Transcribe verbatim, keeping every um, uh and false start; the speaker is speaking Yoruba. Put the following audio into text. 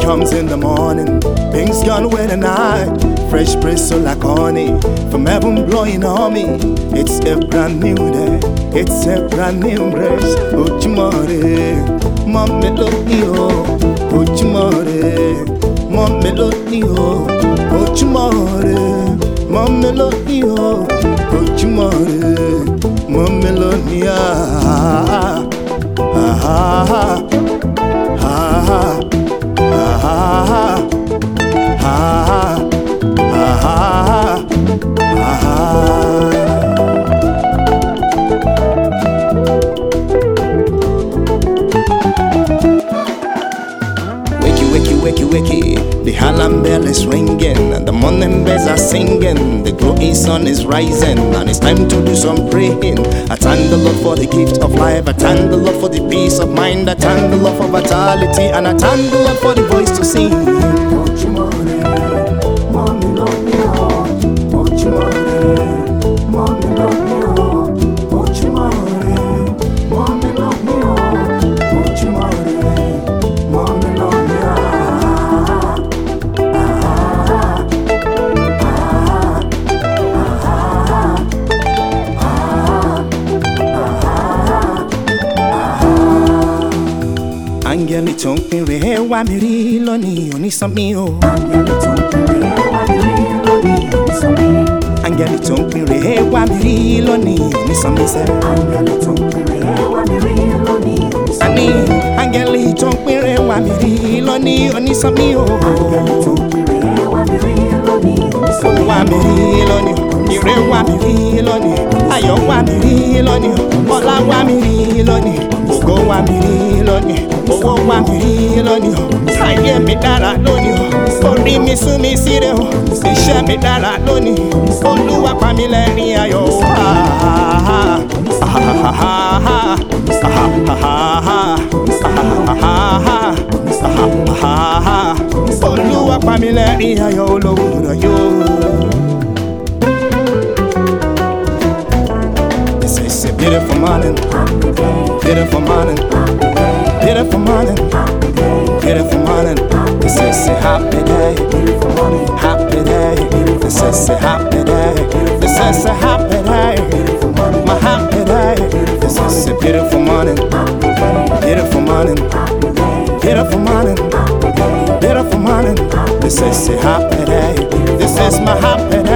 comes in the morning, things gone away the night. Fresh breeze so like honey, from heaven blowing on me. It's a brand new day, it's a brand new grace. Ochimore, mon melody oh. Ochimore, mon melody oh. Ochimore, mon melody oh. Ochimore, mon melody ah. Ah ah ah ah ah ah ah ah. Wakey, wakey, wakey, wakey. The alarm bell is ringing and the morning bells are singing. The glowing sun is rising and it's time to do some praying. I thank the Lord for the gift of life. I thank the Lord for the peace of mind. I thank the Lord for vitality, and I thank the Lord for the voice to sing. Angeli tó ń pín rèé wá mi rí lónìí onísànmí o. Angeli tó ń pín rèé wá mi rí lónìí onísànmí sẹ́. Angeli tó ń pín rèé wá mi rí lónìí onísànmí. Àní angeli tó ń pín rèé wá mi rí lónìí onísànmí o. Angeli tó ń pín rèé wá mi rí lónìí onísànmí. Ó wá mi rí lónìí, ire wá mi rí lónìí, ayọ̀ wá mi rí lónìí, ọlá wá mi rí lónìí, ògo wá mi rí lónìí, owó wá mi rí lónìí o. Ayé mi dára lónìí o, orí mi sún mi síre o. Iṣẹ́ mi dára lónìí, Olúwa pa mí lẹ́rìn ayọ̀ o. Olúwa pa mí lẹ́rìn ayọ̀ olówó yóò. It's a beautiful morning, beautiful morning, beautiful morning, beautiful morning. This is a happy day, happy day. This is a happy day, this is a happy day, my happy day. This is a beautiful morning, beautiful morning, beautiful morning, beautiful morning. This is a happy day, this is my happy day.